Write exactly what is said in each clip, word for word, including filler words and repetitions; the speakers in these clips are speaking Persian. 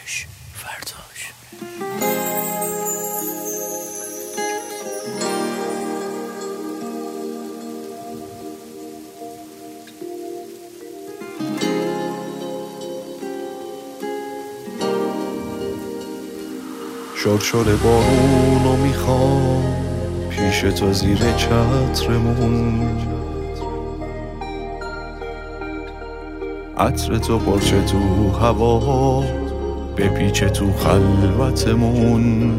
امشبش فرداش. شرشر بارونو میخوام پیش تو زیر چترمون، عطر تو پرچه تو هوا بپیچه تو خلوتمون.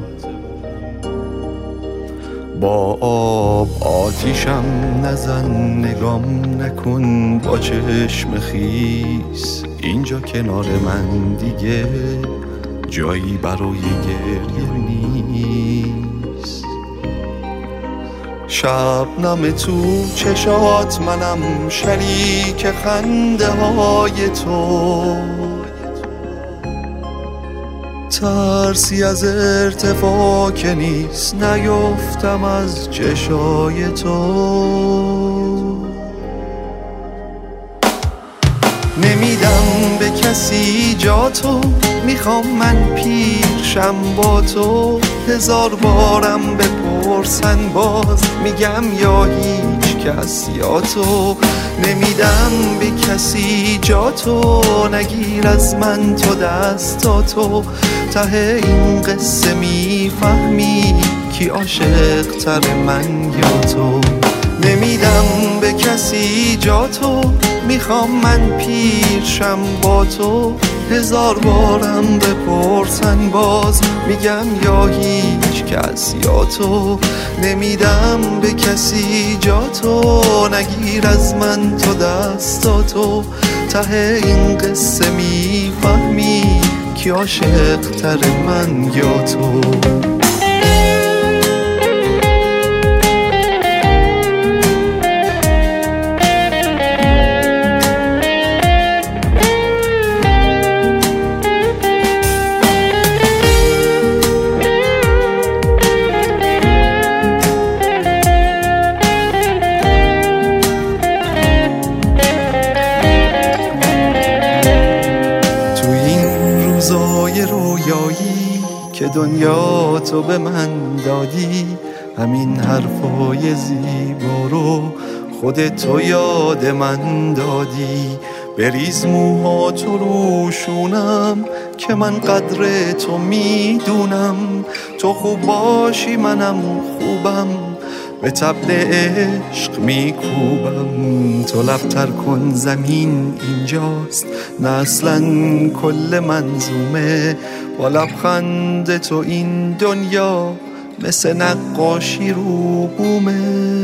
با آب آتیشم نزن، نگام نکن با چشم خیس، اینجا کنار من دیگه جایی برای گریه نیست. شبنم تو چشات، منم شریک خنده های تو، ترسی از ارتفاع که نیست، نیفتم از چشای تو. نمیدم به کسی جا تو، میخوام من پیرشم با تو، هزار بارم بپرسن باز میگم یا هیچ کس یا تو. نمیدم به کسی جا تو، نگیر از من تو دستا تو، ته این قصه میفهمی کی عاشق تر من یا تو. نمیدم به کسی جا تو، میخوام من پیرشم با تو، هزار بارم بپرسن باز میگم یا هیچ کس یا تو. نمیدم به کسی جا تو، نگیر از من تو دستا تو، ته این قصه میفهمی کی عاشق تر من یا تو. رویایی که دنیا تو به من دادی، همین حرفای زیبا رو خود تو یاد من دادی. بریز موها تو روشونم که من قدر تو میدونم، تو خوب باشی منم خوبم، به طبل عشق میکوبم. تو لبتر کن زمین اینجاست، نه اصلا کل منظومه، با لبخند تو این دنیا مثل نقاشی رو بومه.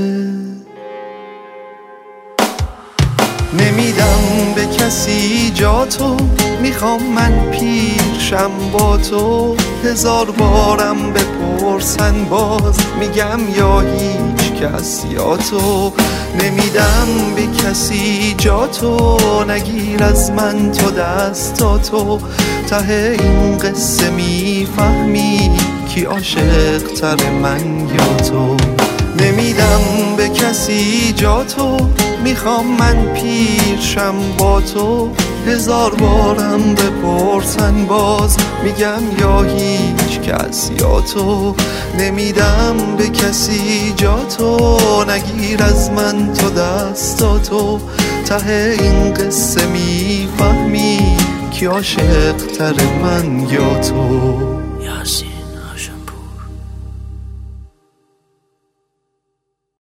نمیدم به کسی جا تو، میخوام من پیرشم با تو، هزار بارم بپرسن باز میگم یا هیچ کس یا تو. نمیدم به کسی جا تو، نگیر از من تو دستا تو، ته این قصه میفهمی کی عاشق تر من یا تو. نمیدم به کسی جا تو، میخوام من پیرشم با تو، هزار بارم بپرسن باز میگم یا هیچ کس یا تو. نمیدم به کسی جا تو، نگیر از من تو دستا تو، ته این قصه میفهمی کی عاشق تر من یا تو. یاسین.